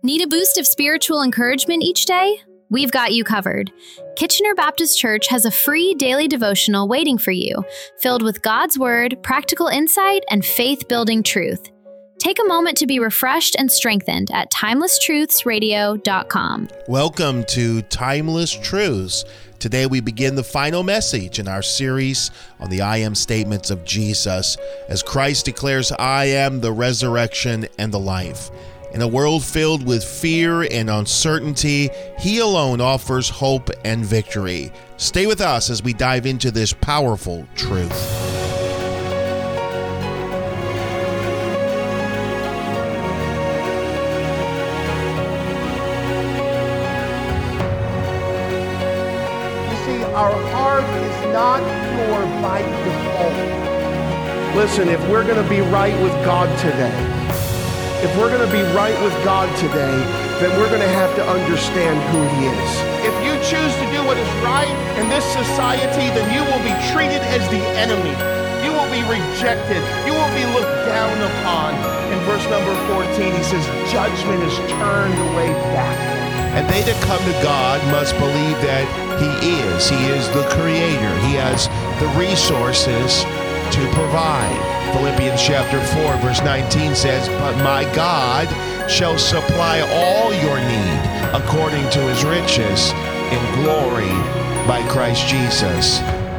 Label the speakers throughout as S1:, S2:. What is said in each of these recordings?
S1: Need a boost of spiritual encouragement each day? We've got you covered. Kitchener Baptist Church has a free daily devotional waiting for you, filled with God's Word, practical insight, and faith-building truth. Take a moment to be refreshed and strengthened at timelesstruthsradio.com.
S2: Welcome to Timeless Truths. Today we begin the final message in our series on the I am statements of Jesus, as Christ declares, I am the resurrection and the life. In a world filled with fear and uncertainty, He alone offers hope and victory. Stay with us as we dive into this powerful truth.
S3: You see, our heart is not pure by default. Listen, if we're going to be right with God today, if we're going to be right with God today, then we're going to have to understand who He is. If you choose to do what is right in this society, then you will be treated as the enemy. You will be rejected. You will be looked down upon. In verse number 14, he says, judgment is turned away back.
S2: And they that come to God must believe that He is the Creator. He has the resources to provide. Philippians chapter 4, verse 19 says, but my God shall supply all your need according to His riches in glory by Christ Jesus.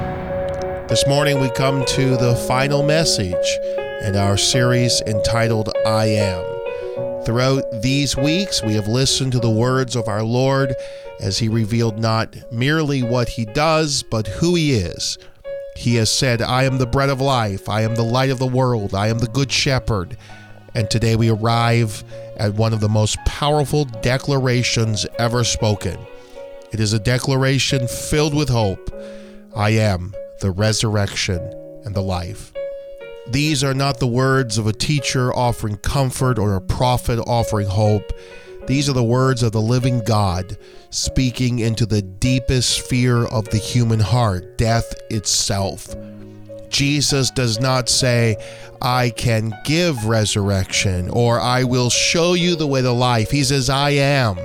S2: This morning we come to the final message in our series entitled, I Am. Throughout these weeks, we have listened to the words of our Lord as He revealed not merely what He does, but who He is. He has said, I am the bread of life. I am the light of the world. I am the good shepherd. And today we arrive at one of the most powerful declarations ever spoken. It is a declaration filled with hope. I am the resurrection and the life. These are not the words of a teacher offering comfort or a prophet offering hope. These are the words of the living God speaking into the deepest fear of the human heart, death itself. Jesus does not say, I can give resurrection, or I will show you the way to life. He says, I am.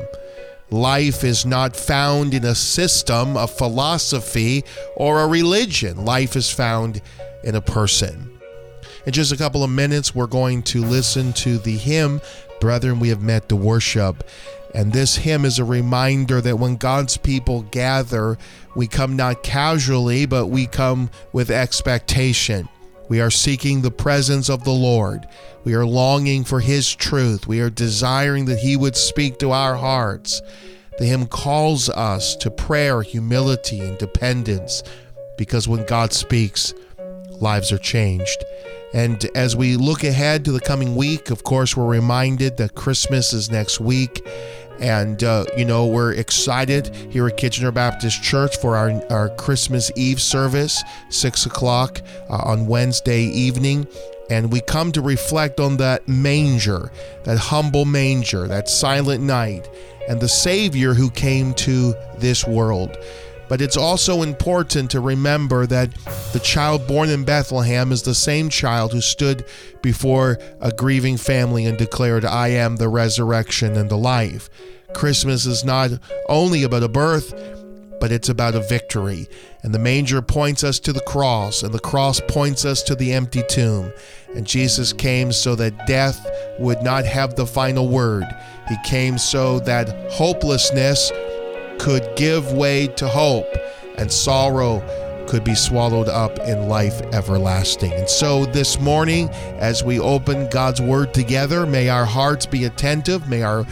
S2: Life is not found in a system, a philosophy, or a religion. Life is found in a person. In just a couple of minutes, we're going to listen to the hymn, Brethren, We Have Met to Worship. And this hymn is a reminder that when God's people gather, we come not casually, but we come with expectation. We are seeking the presence of the Lord. We are longing for His truth. We are desiring that He would speak to our hearts. The hymn calls us to prayer, humility, and dependence, because when God speaks, lives are changed. And as we look ahead to the coming week, of course, we're reminded that Christmas is next week. And, we're excited here at Kitchener Baptist Church for our Christmas Eve service, 6 o'clock on Wednesday evening. And we come to reflect on that manger, that humble manger, that silent night, and the Savior who came to this world. But it's also important to remember that the child born in Bethlehem is the same child who stood before a grieving family and declared, I am the resurrection and the life. Christmas is not only about a birth, but it's about a victory. And the manger points us to the cross, and the cross points us to the empty tomb. And Jesus came so that death would not have the final word. He came so that hopelessness could give way to hope, and sorrow could be swallowed up in life everlasting. And so this morning, as we open God's Word together, may our hearts be attentive, may our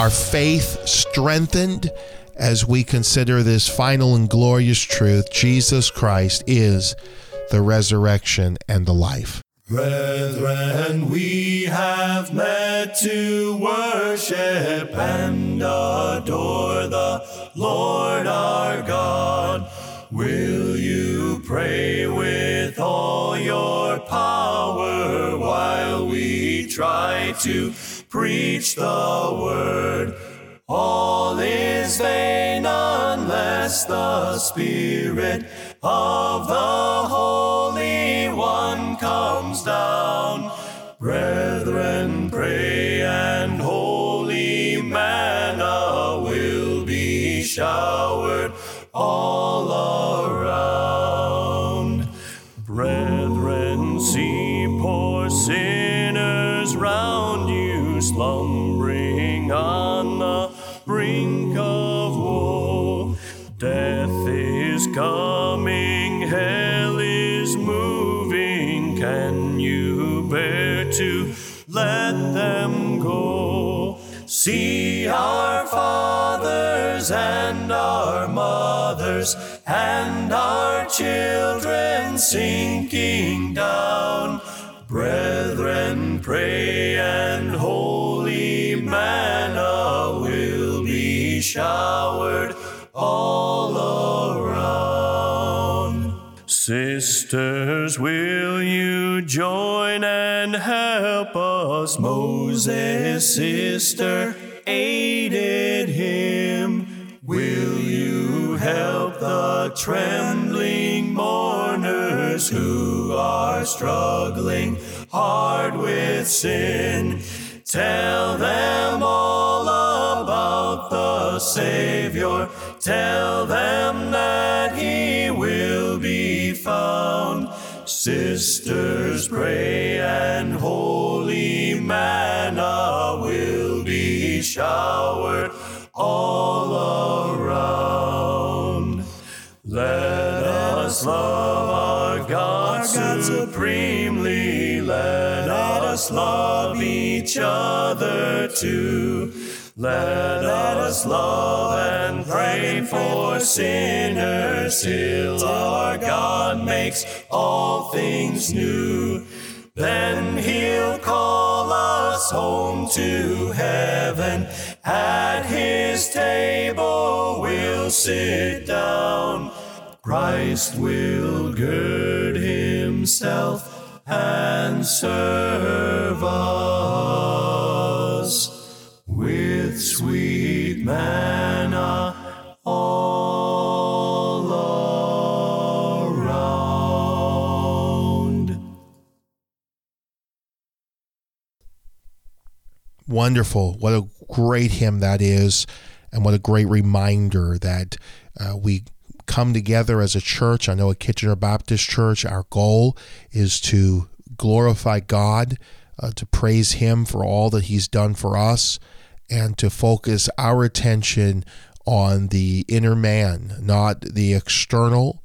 S2: faith strengthened as we consider this final and glorious truth. Jesus Christ is the resurrection and the life.
S4: Brethren, we have met to worship and adore the Lord our God. Will you pray with all your power while we try to preach the word? All is vain unless the Spirit of the Holy One comes down. Brethren, pray and holy mass showered all around. Brethren, see poor sinners round you, slumbering on the brink of woe. Death is coming, hell is moving. Can you bear to let them go? See our fathers and our mothers and our children sinking down. Brethren, pray, and holy manna will be showered all around. Sisters, will you join and help us? Moses' sister aided him. Will you help the trembling mourners who are struggling hard with sin? Tell them all about the Savior. Tell them that He will be found. Sisters, pray, and holy manna will be showered all around. Let us love our God supremely. Let us love each other too. Let us love and pray for sinners till our God makes all things new. Then He'll call us home to heaven. At His table we'll sit down. Christ will gird Himself and serve us with sweet manna all around.
S2: Wonderful. What a great hymn that is, and what a great reminder that we come together as a church. I know at Kitchener Baptist Church, our goal is to glorify God, to praise Him for all that He's done for us, and to focus our attention on the inner man, not the external,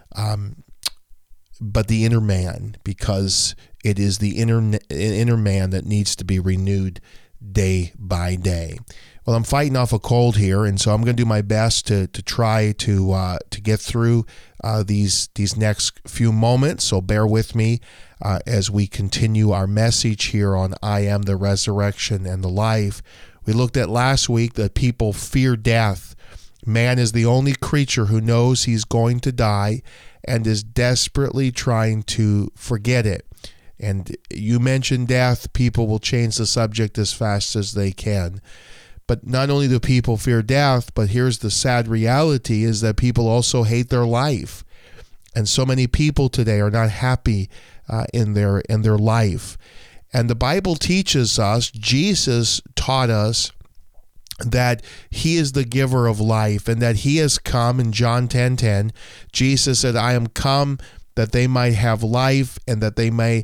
S2: but the inner man, because it is the inner man that needs to be renewed day by day. Well, I'm fighting off a cold here, and so I'm going to do my best to try to get through these next few moments. So bear with me as we continue our message here on I Am the Resurrection and the Life. We looked at last week that people fear death. Man is the only creature who knows he's going to die and is desperately trying to forget it. And you mention death, people will change the subject as fast as they can. But not only do people fear death, but here's the sad reality is that people also hate their life. And so many people today are not happy in their life. And the Bible teaches us, Jesus taught us that He is the giver of life and that He has come in John 10:10. Jesus said, I am come that they might have life and that they might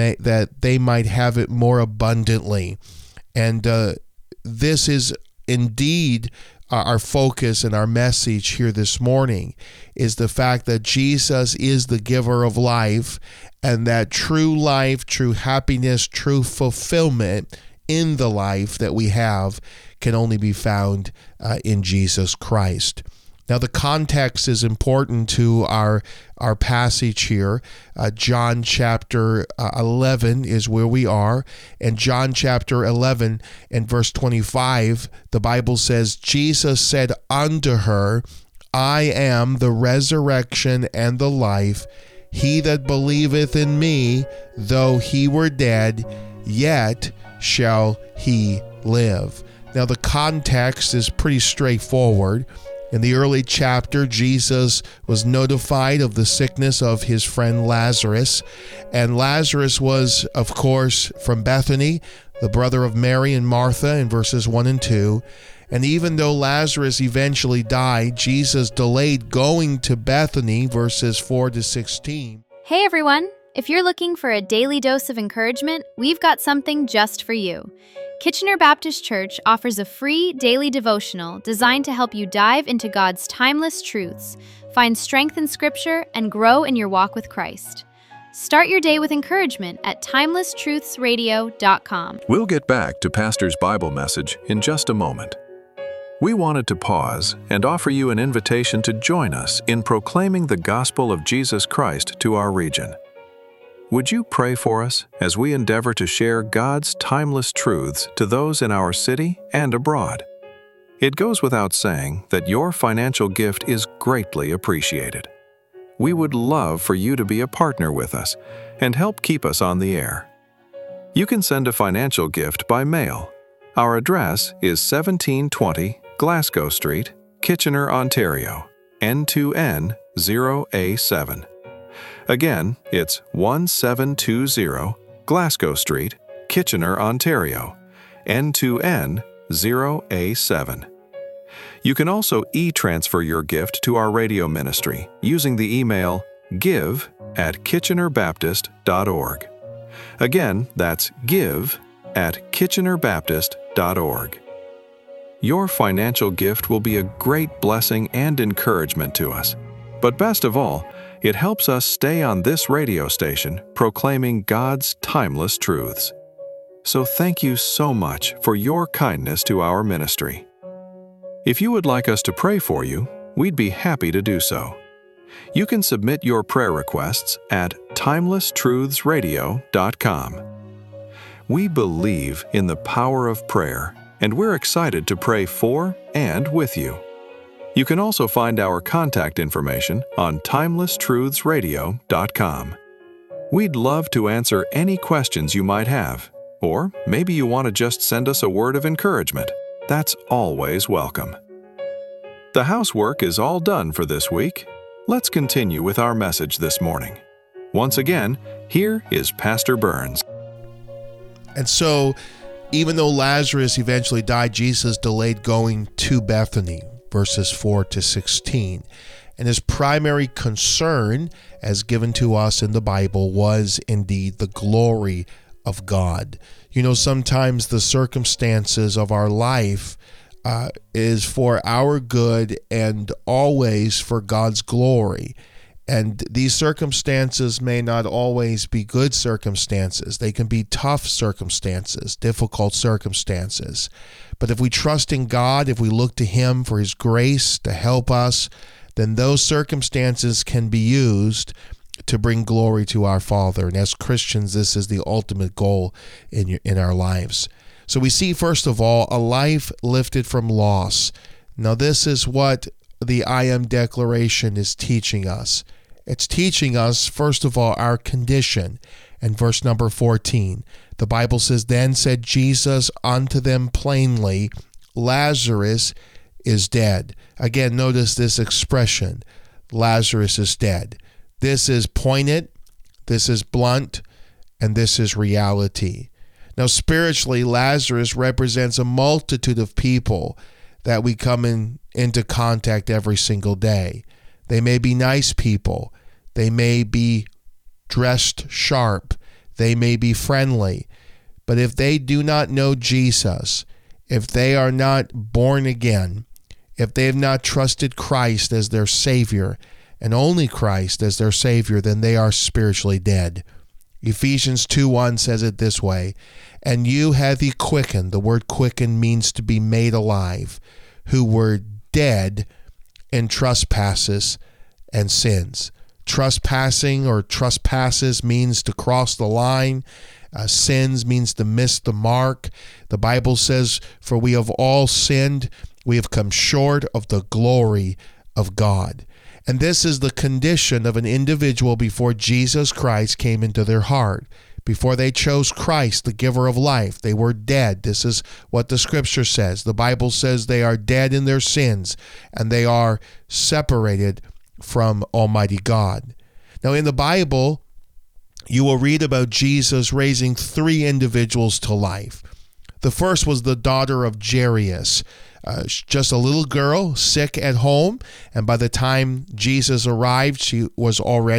S2: have it more abundantly. And this is indeed our focus and our message here this morning, is the fact that Jesus is the giver of life, and that true life, true happiness, true fulfillment in the life that we have can only be found in Jesus Christ. Now, the context is important to our passage here. John chapter 11 is where we are. And John chapter 11 and verse 25, the Bible says, Jesus said unto her, I am the resurrection and the life. He that believeth in me, though he were dead, yet shall he live. Now, the context is pretty straightforward. In the early chapter, Jesus was notified of the sickness of his friend Lazarus. And Lazarus was, of course, from Bethany, the brother of Mary and Martha in verses 1 and 2. And even though Lazarus eventually died, Jesus delayed going to Bethany, verses 4 to 16.
S1: Hey everyone! If you're looking for a daily dose of encouragement, we've got something just for you. Kitchener Baptist Church offers a free daily devotional designed to help you dive into God's timeless truths, find strength in Scripture, and grow in your walk with Christ. Start your day with encouragement at timelesstruthsradio.com.
S5: We'll get back to Pastor's Bible message in just a moment. We wanted to pause and offer you an invitation to join us in proclaiming the gospel of Jesus Christ to our region. Would you pray for us as we endeavor to share God's timeless truths to those in our city and abroad? It goes without saying that your financial gift is greatly appreciated. We would love for you to be a partner with us and help keep us on the air. You can send a financial gift by mail. Our address is 1720 Glasgow Street, Kitchener, Ontario, N2N 0A7. Again, it's 1720 Glasgow Street, Kitchener, Ontario, N2N 0A7. You can also e-transfer your gift to our radio ministry using the email give@kitchenerbaptist.org. Again, that's give@kitchenerbaptist.org. Your financial gift will be a great blessing and encouragement to us. But best of all, it helps us stay on this radio station proclaiming God's timeless truths. So thank you so much for your kindness to our ministry. If you would like us to pray for you, we'd be happy to do so. You can submit your prayer requests at timelesstruthsradio.com. We believe in the power of prayer, and we're excited to pray for and with you. You can also find our contact information on timelesstruthsradio.com. We'd love to answer any questions you might have, or maybe you want to just send us a word of encouragement. That's always welcome. The housework is all done for this week. Let's continue with our message this morning. Once again, here is Pastor Burns.
S2: And so, even though Lazarus eventually died, Jesus delayed going to Bethany, verses 4 to 16. And his primary concern, as given to us in the Bible, was indeed the glory of God. You know, sometimes the circumstances of our life is for our good and always for God's glory. And these circumstances may not always be good circumstances. They can be tough circumstances, difficult circumstances. But if we trust in God, if we look to Him for His grace to help us, then those circumstances can be used to bring glory to our Father. And as Christians, this is the ultimate goal in our lives. So we see, first of all, a life lifted from loss. Now, this is what the I Am Declaration is teaching us. It's teaching us, first of all, our condition. In verse number 14, the Bible says, "Then said Jesus unto them plainly, Lazarus is dead." Again, notice this expression, Lazarus is dead. This is pointed, this is blunt, and this is reality. Now, spiritually, Lazarus represents a multitude of people that we come into contact every single day. They may be nice people. They may be dressed sharp. They may be friendly. But if they do not know Jesus, if they are not born again, if they have not trusted Christ as their Savior, and only Christ as their Savior, then they are spiritually dead. Ephesians 2:1 says it this way, "And you hath He quickened," the word quicken means to be made alive, "who were dead in trespasses and sins." Trespassing or trespasses means to cross the line. Sins means to miss the mark. The Bible says, "For we have all sinned, we have come short of the glory of God." And this is the condition of an individual before Jesus Christ came into their heart. Before they chose Christ, the giver of life, they were dead. This is what the Scripture says. The Bible says they are dead in their sins, and they are separated from Almighty God. Now, in the Bible, you will read about Jesus raising 3 individuals to life. The first was the daughter of Jairus, just a little girl sick at home, and by the time Jesus arrived, she had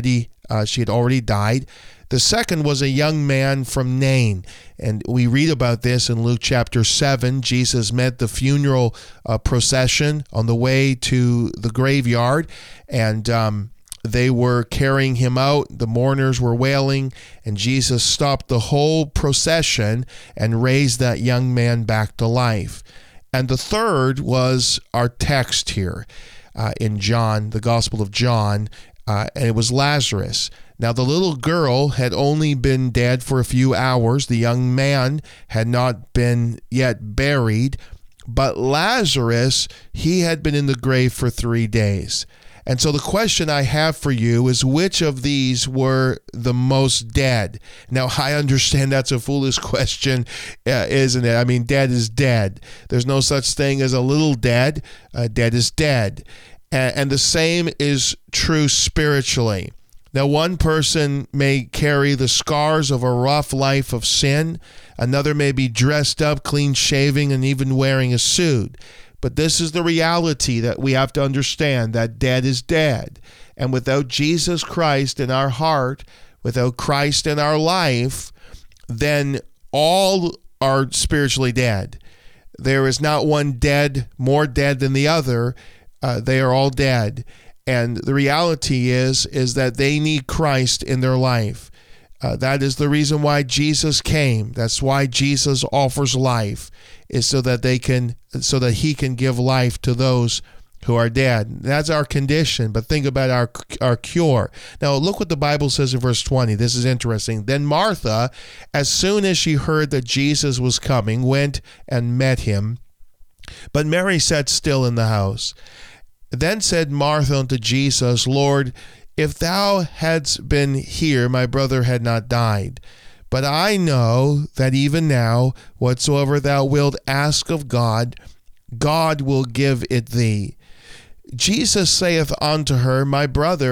S2: already died. The second was a young man from Nain, and we read about this in Luke chapter 7. Jesus met the funeral procession on the way to the graveyard, and they were carrying him out. The mourners were wailing, and Jesus stopped the whole procession and raised that young man back to life. And the third was our text here in John, the Gospel of John, and it was Lazarus. Now, the little girl had only been dead for a few hours. The young man had not been yet buried, but Lazarus, he had been in the grave for 3 days. And so the question I have for you is, which of these were the most dead? Now, I understand that's a foolish question, isn't it? I mean, dead is dead. There's no such thing as a little dead. Dead is dead. And the same is true spiritually. Now, one person may carry the scars of a rough life of sin. Another may be dressed up, clean shaving, and even wearing a suit. But this is the reality that we have to understand, that dead is dead. And without Jesus Christ in our heart, without Christ in our life, then all are spiritually dead. There is not one dead, more dead than the other. They are all dead. And the reality is that they need Christ in their life. That is the reason why Jesus came. That's why Jesus offers life, is so that he can give life to those who are dead. That's our condition, but think about our cure. Now, look what the Bible says in verse 20. This is interesting. Then Martha, as soon as she heard that Jesus was coming, went and met him. But Mary sat still in the house. Then said Martha unto Jesus, Lord, if thou hadst been here, my brother had not died. But I know that even now, whatsoever thou wilt ask of God, God will give it thee. Jesus saith unto her, thy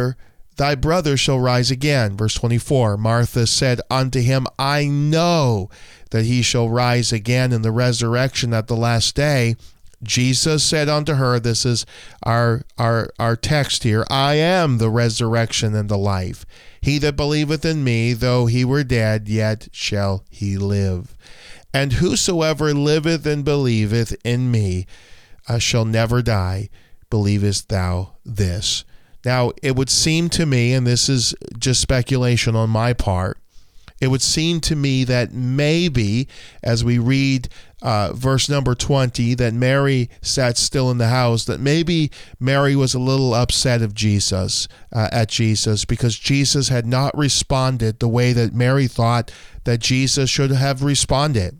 S2: brother shall rise again. Verse 24, Martha said unto him, I know that he shall rise again in the resurrection at the last day. Jesus said unto her, this is our text here, I am the resurrection and the life. He that believeth in me, though he were dead, yet shall he live. And whosoever liveth and believeth in me shall never die. Believest thou this? Now, it would seem to me, and this is just speculation on my part, it would seem to me that maybe, as we read verse number 20, that Mary sat still in the house, that maybe Mary was a little upset at Jesus, because Jesus had not responded the way that Mary thought that Jesus should have responded.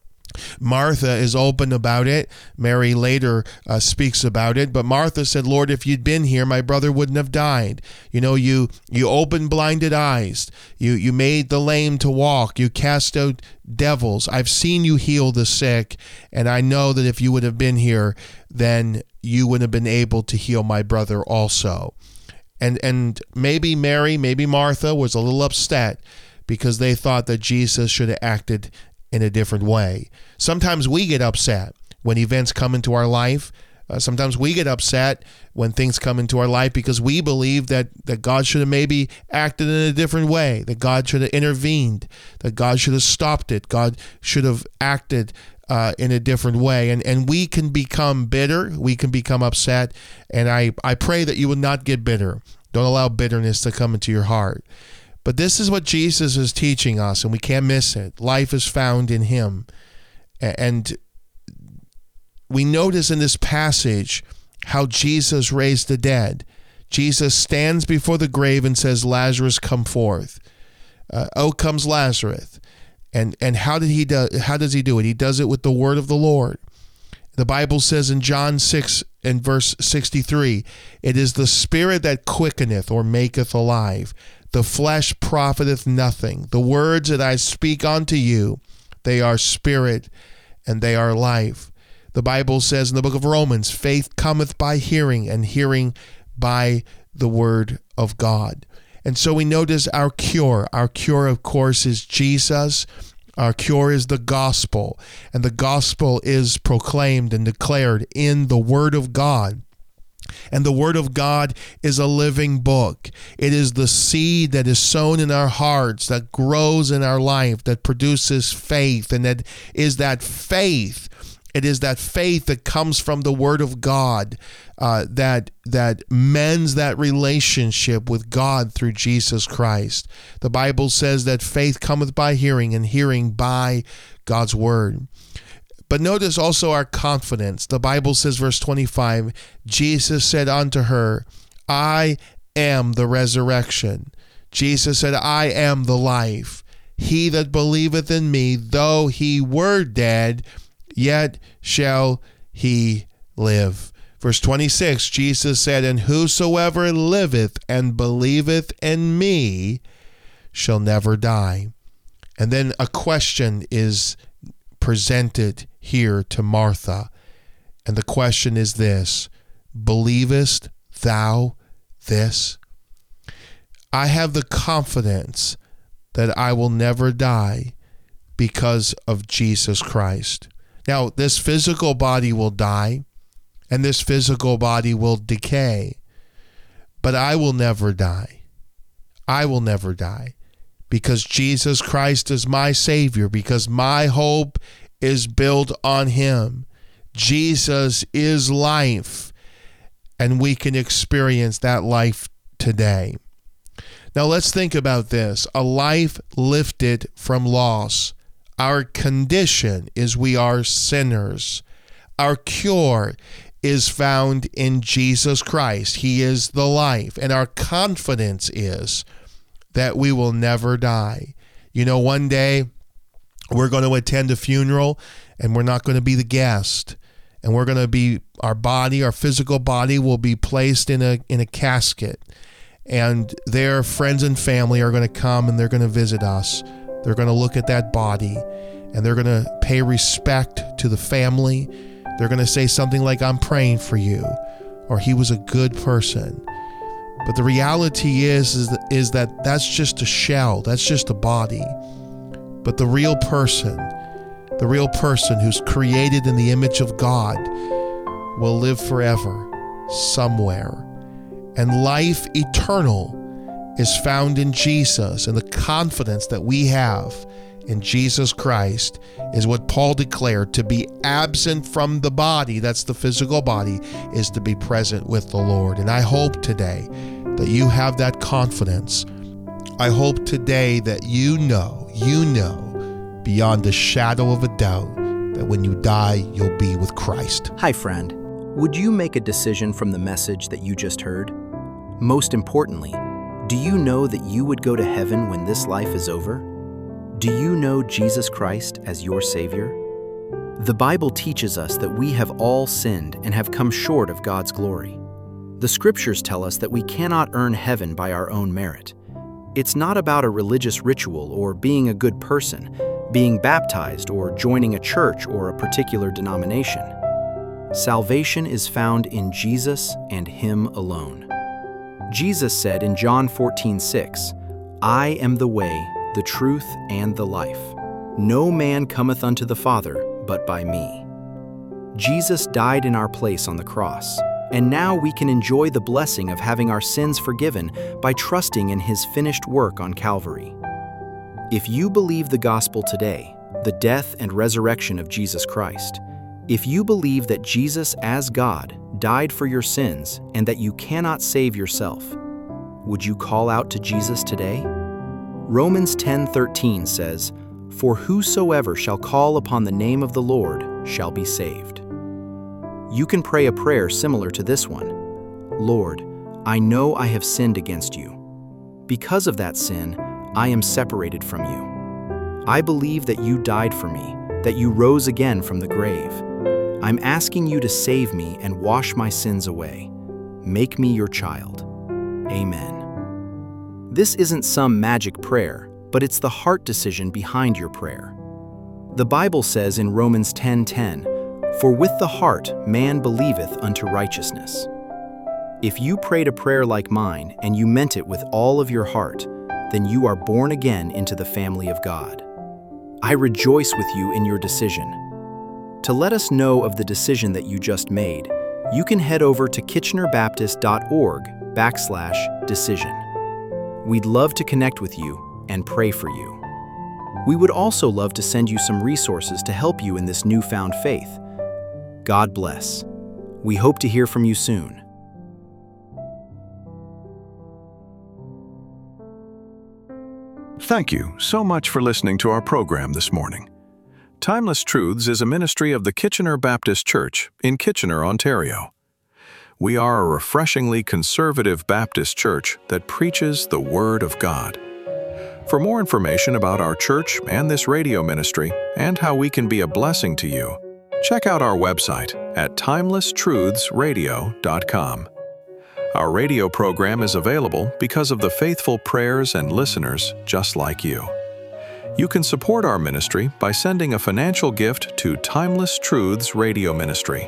S2: Martha is open about it. Mary later speaks about it. But Martha said, Lord, if you'd been here, my brother wouldn't have died. You know, you opened blinded eyes. You made the lame to walk. You cast out devils. I've seen you heal the sick. And I know that if you would have been here, then you would have been able to heal my brother also. And maybe Mary, maybe Martha was a little upset because they thought that Jesus should have acted in a different way. Sometimes we get upset when events come into our life. Sometimes we get upset when things come into our life because we believe that God should have maybe acted in a different way, that God should have intervened, that God should have stopped it, God should have acted in a different way. And we can become bitter, we can become upset, and I pray that you will not get bitter. Don't allow bitterness to come into your heart. But this is what Jesus is teaching us, and we can't miss it. Life is found in him. And we notice in this passage how Jesus raised the dead. Jesus stands before the grave and says, Lazarus, come forth. Out comes Lazarus. And how does he do it? He does it with the word of the Lord. The Bible says in John 6 and verse 63, it is the spirit that quickeneth or maketh alive. The flesh profiteth nothing. The words that I speak unto you, they are spirit and they are life. The Bible says in the book of Romans, faith cometh by hearing, and hearing by the word of God. And so we notice our cure. Our cure, of course, is Jesus. Our cure is the gospel. And the gospel is proclaimed and declared in the Word of God. And the Word of God is a living book. It is the seed that is sown in our hearts, that grows in our life, that produces faith. And that is that faith. It is that faith that comes from the Word of God that mends that relationship with God through Jesus Christ. The Bible says that faith cometh by hearing, and hearing by God's Word. But notice also our confidence. The Bible says, verse 25, Jesus said unto her, I am the resurrection. Jesus said, I am the life. He that believeth in me, though he were dead, yet shall he live. Verse 26, Jesus said, and whosoever liveth and believeth in me shall never die. And then a question is presented here to Martha. And the question is this: believest thou this? I have the confidence that I will never die because of Jesus Christ. Now, this physical body will die, and this physical body will decay, but I will never die. I will never die because Jesus Christ is my Savior, because my hope is built on Him. Jesus is life, and we can experience that life today. Now let's think about this. A life lifted from loss. Our condition is we are sinners. Our cure is found in Jesus Christ. He is the life. And our confidence is that we will never die. You know, one day we're going to attend a funeral, and we're not going to be the guest. And we're going to be, our body, our physical body will be placed in a casket. And their friends and family are going to come, and they're going to visit us. They're going to look at that body, and they're going to pay respect to the family. They're going to say something like, I'm praying for you, or he was a good person. But the reality is that that's just a shell. That's just a body. But the real person who's created in the image of God will live forever somewhere. And life eternal is found in Jesus, and the confidence that we have in Jesus Christ is what Paul declared: to be absent from the body, that's the physical body, is to be present with the Lord. And I hope today that you have that confidence. I hope today that you know beyond a shadow of a doubt that when you die, you'll be with Christ.
S6: Hi, friend. Would you make a decision from the message that you just heard? Most importantly, do you know that you would go to heaven when this life is over? Do you know Jesus Christ as your Savior? The Bible teaches us that we have all sinned and have come short of God's glory. The Scriptures tell us that we cannot earn heaven by our own merit. It's not about a religious ritual or being a good person, being baptized or joining a church or a particular denomination. Salvation is found in Jesus and Him alone. Jesus said in John 14:6, I am the way, the truth, and the life. No man cometh unto the Father but by me. Jesus died in our place on the cross, and now we can enjoy the blessing of having our sins forgiven by trusting in His finished work on Calvary. If you believe the gospel today, the death and resurrection of Jesus Christ, if you believe that Jesus as God died for your sins and that you cannot save yourself, would you call out to Jesus today? Romans 10:13 says, For whosoever shall call upon the name of the Lord shall be saved. You can pray a prayer similar to this one. Lord, I know I have sinned against you. Because of that sin, I am separated from you. I believe that you died for me, that you rose again from the grave. I'm asking you to save me and wash my sins away. Make me your child. Amen. This isn't some magic prayer, but it's the heart decision behind your prayer. The Bible says in Romans 10:10, For with the heart man believeth unto righteousness. If you prayed a prayer like mine and you meant it with all of your heart, then you are born again into the family of God. I rejoice with you in your decision. To let us know of the decision that you just made, you can head over to kitchenerbaptist.org/decision. We'd love to connect with you and pray for you. We would also love to send you some resources to help you in this newfound faith. God bless. We hope to hear from you soon.
S5: Thank you so much for listening to our program this morning. Timeless Truths is a ministry of the Kitchener Baptist Church in Kitchener, Ontario. We are a refreshingly conservative Baptist church that preaches the Word of God. For more information about our church and this radio ministry and how we can be a blessing to you, check out our website at timelesstruthsradio.com. Our radio program is available because of the faithful prayers and listeners just like you. You can support our ministry by sending a financial gift to Timeless Truths Radio Ministry,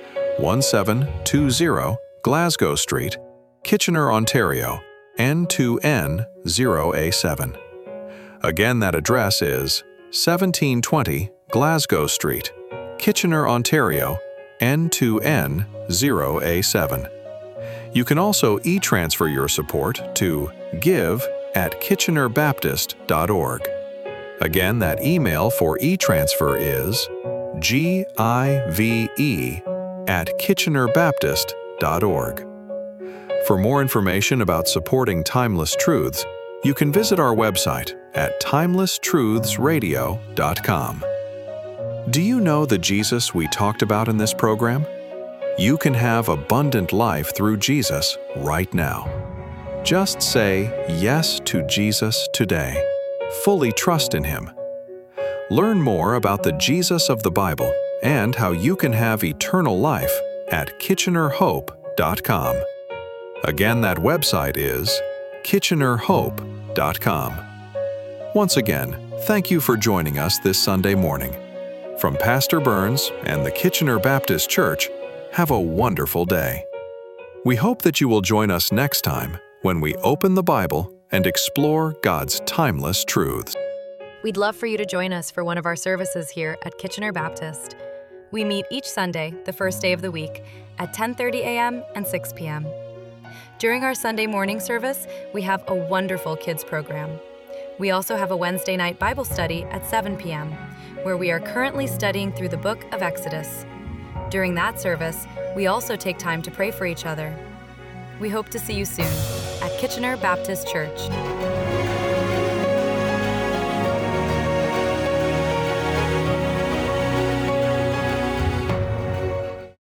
S5: 1720 Glasgow Street, Kitchener, Ontario, N2N0A7. Again, that address is 1720 Glasgow Street, Kitchener, Ontario, N2N0A7. You can also e-transfer your support to give@kitchenerbaptist.org. Again, that email for e-transfer is give@kitchenerbaptist.org. For more information about supporting Timeless Truths, you can visit our website at timelesstruthsradio.com. Do you know the Jesus we talked about in this program? You can have abundant life through Jesus right now. Just say yes to Jesus today. Fully trust in Him. Learn more about the Jesus of the Bible and how you can have eternal life at kitchenerhope.com. Again, that website is kitchenerhope.com. Once again, thank you for joining us this Sunday morning. From Pastor Burns and the Kitchener Baptist Church, have a wonderful day. We hope that you will join us next time when we open the Bible and explore God's timeless truths.
S7: We'd love for you to join us for one of our services here at Kitchener Baptist. We meet each Sunday, the first day of the week, at 10:30 a.m. and 6 p.m. During our Sunday morning service, we have a wonderful kids program. We also have a Wednesday night Bible study at 7 p.m., where we are currently studying through the book of Exodus. During that service, we also take time to pray for each other. We hope to see you soon at Kitchener Baptist Church.